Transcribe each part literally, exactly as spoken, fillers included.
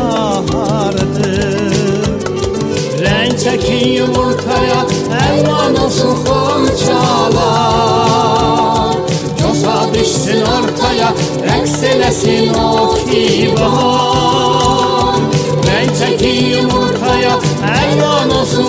bahardır. Renk çekin yumurtaya, elvan olsun xonçalar. Cosa düşsün ortaya, rəqs eləsin o ki var. Renk çekin yumurtaya, elvan olsun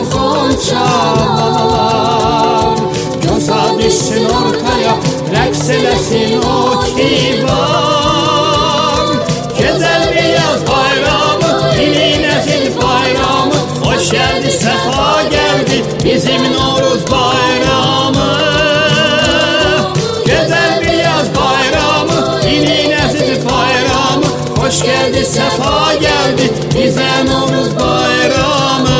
xonçalar. Cosa düşsün ortaya, rəqs eləsin o ki var. Güzel bir yaz bayramı, ilin əzil bayramı. Hoş geldi, sefa geldi bizim Novruz bayramı. Güzel bir yaz bayramı, ilin əzil bayramı. Hoş geldi, sefa geldi bize Novruz bayramı.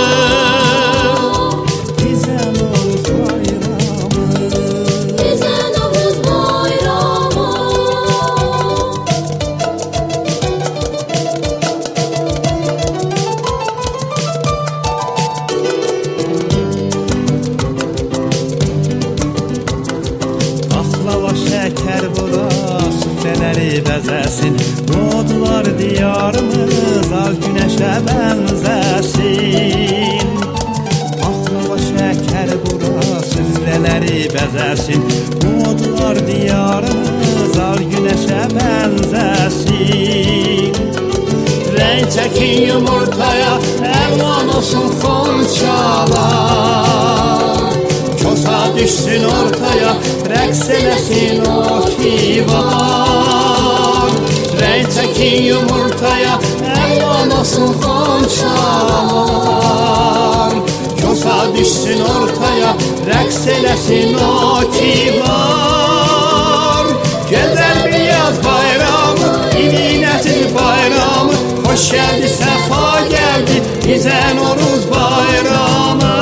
Şeker bura, süfreleri bezesin. Doğdular diyarımız, al güneşe benzesin. Baklava şeker bura, süfreleri bezesin. Doğdular diyarımız, al güneşe benzesin. Renk çekin yumurtaya, elvan olsun xonçalar. Cosa düşsün ortaya, rəqs eləsin o ki var. Renk çekin yumurtaya, elvan olsun xonçalar. Cosa düşsün ortaya, rəqs eləsin o ki var. Güzel bir yaz bayramı, ilin əzil bayramı. Hoş geldi, sefa geldi bize Novruz bayramı.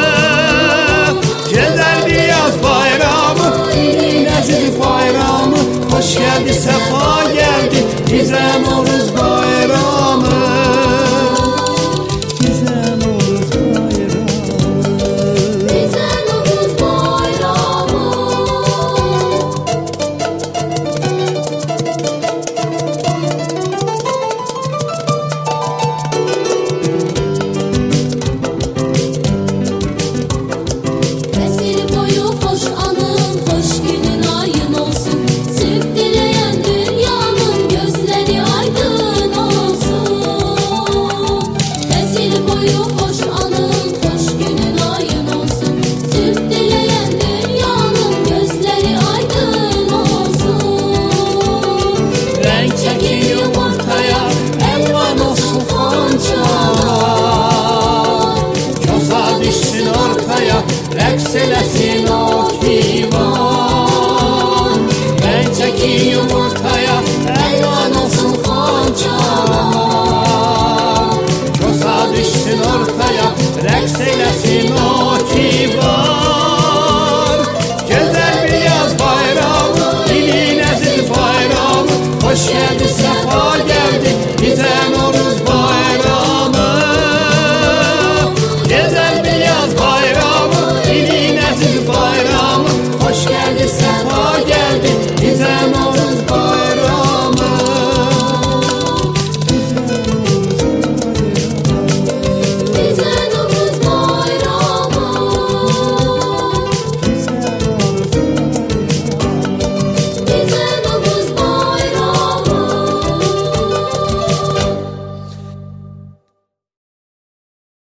Güzel bir yaz bayramı, ilin əzil bayramı. Hoş geldi, sefa geldi bize Novruz bayramı. Bize Novruz bayramı. Bize Novruz bayramı. Rəqs eləsin o ki var. Renk çekin yumurtaya, elvan olsun xonçalar. Cosa düşsün ortaya, rəqs eləsin o ki var. Güzel bir yaz bayramı, ilin əzil bayramı. Hoş geldi, sefa geldi bize Novruz bayramı. Güzel bir yaz bayramı, ilin əzil bayramı. Hoş geldin.